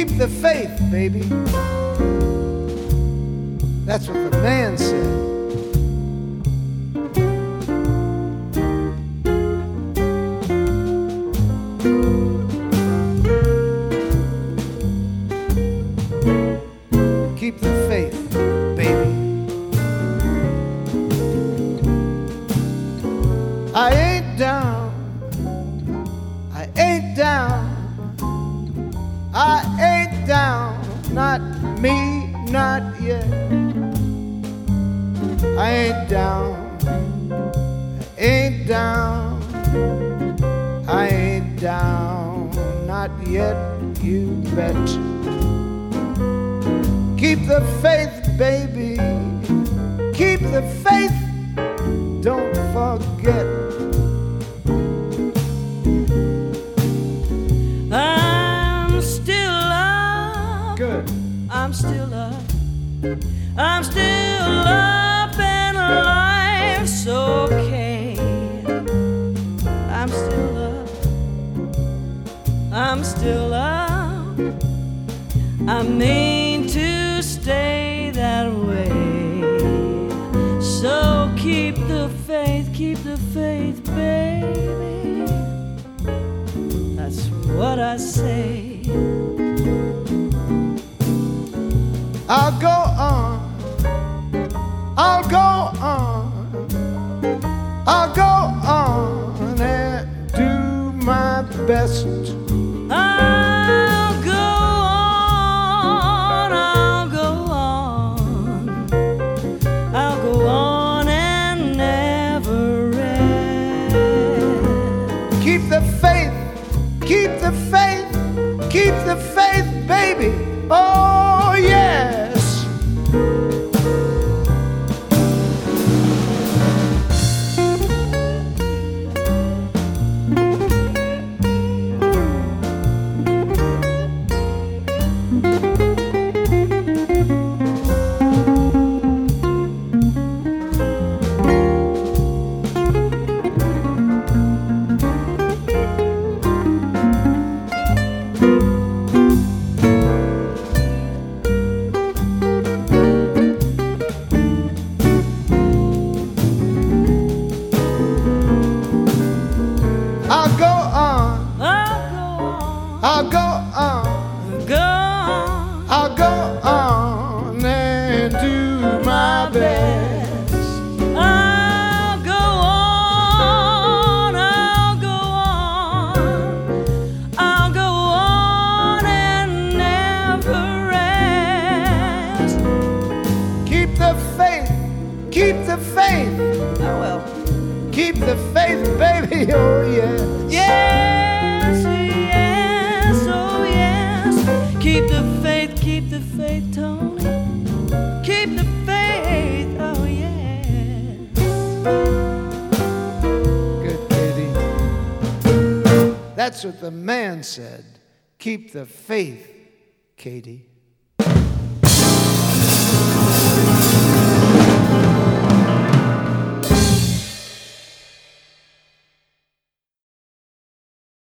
Keep the faith, baby. That's what the man said. Keep the faith, baby. I ain't down. I ain't down. I ain't down. Not me, not yet. I ain't down. I ain't down. I ain't down. Not yet, you bet. Keep the faith, baby. Keep the faith. Don't forget. I'm still up. Good. I'm still up. I'm still up and life's okay. I'm still up. I'm still up. I mean to stay that way. So keep the faith, baby. That's what I say. I'll go on. I'll go on. I'll go on and do my best. I'll go on, I'll go on, I'll go on and never rest. Keep the faith, keep the faith, keep the faith, baby. Oh, yes. I'll go on. I'll go on. I'll go on and do my best. I'll go on, I'll go on, I'll go on and never rest. Keep the faith, keep the faith. Oh well. Keep the faith, baby, oh yes. Yes, yes, oh yes. Keep the faith, Tony. Keep the faith, oh yes. Good, Katie. That's what the man said. Keep the faith, Katie.